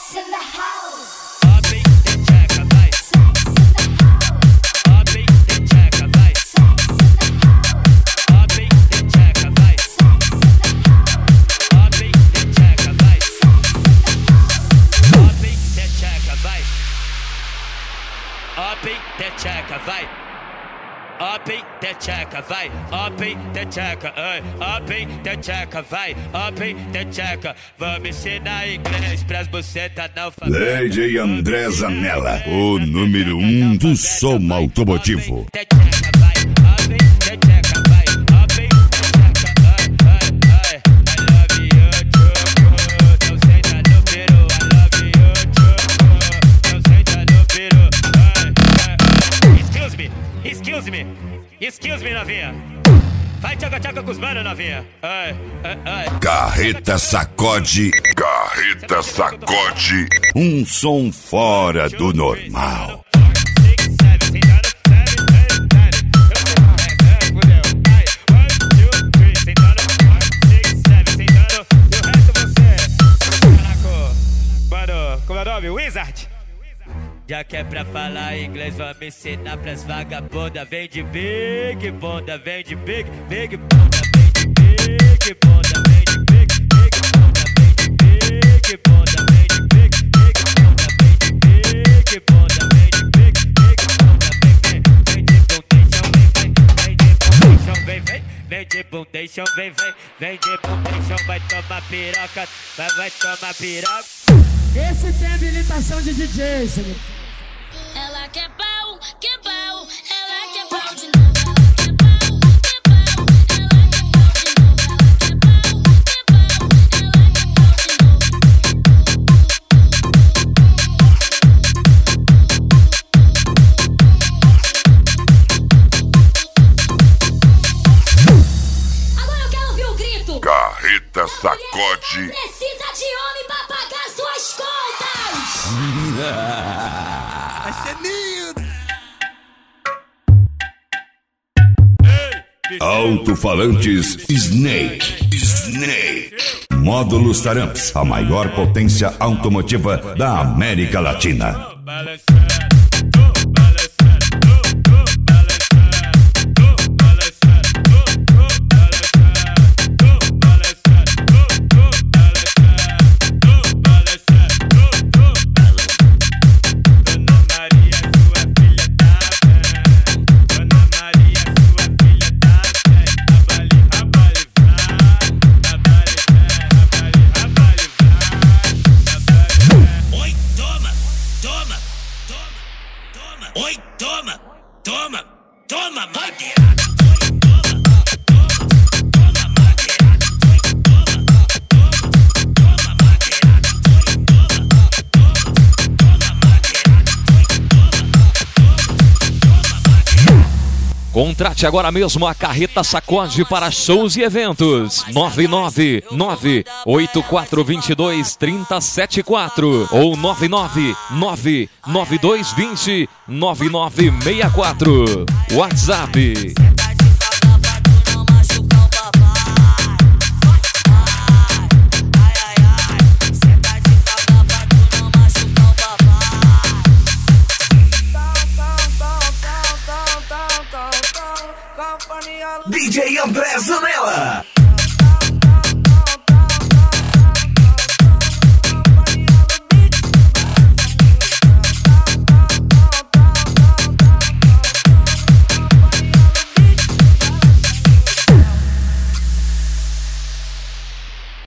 Vai. Up em techeca, vai, up em techeca, up em techeca, vai, up em techeca. Vamos ensinar inglês pras bucetas não falar. DJ André Zanella, o número 1 do som automotivo. Techeca, vai, up em techeca, vai, up em techeca, I love you, choco, não senta no peru. I love you, choco, não senta no peru. Excuse me, novinha. Vai tchaca-tchaca com os manos, novinha. Carreta sacode, um som fora do normal. Como é o nome? Wizard. Já que é pra falar inglês, vamos ensinar pras vagabundas. Vem de big bunda, vem de big bunda, vem de big bunda, vem de big bunda, vem de big bunda, vem de big bunda, vem de big bunda, vem de big bunda, vem de bundation, vem de bundation, vem de bundation, vai tomar piroca, vai tomar piroca. Esse tem habilitação de DJ, senhor. Ela quer pau, ela quer pau de novo. Ela quer pau, ela quer pau de novo. Ela quer pau, Agora eu quero ouvir o grito. Carreta sacode. Precisa de homem pra pagar suas contas. Vai ser lindo. Alto-falantes Snake. Módulos Taramps, a maior potência automotiva da América Latina. Oi, toma, madeira. Contrate agora mesmo a Carreta Sacode para shows e eventos. 999-8422-3074 ou 999-9220-9964. WhatsApp